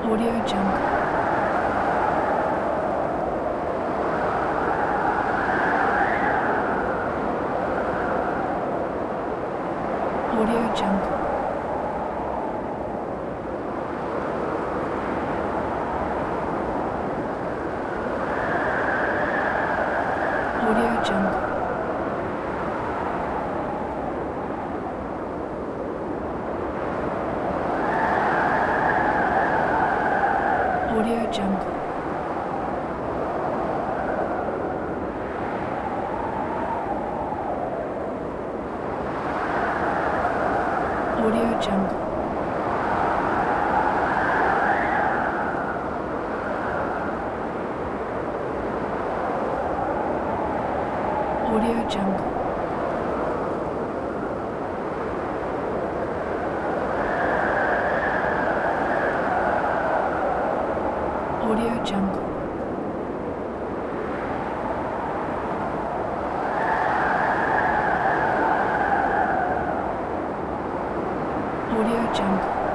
Audio Jungle. Audio Jungle. Audio Jungle. Audio Jungle. Audio Jungle. Audio Jungle. Audio Jungle. Audio Jungle.